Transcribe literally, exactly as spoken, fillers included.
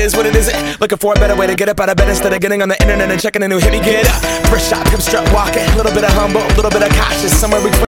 is, what it isn't. Looking for a better way to get up out of bed instead of getting on the internet and checking a new hit. Me get up, first shot, come strut walking. A little bit of humble, a little bit of cautious, somewhere between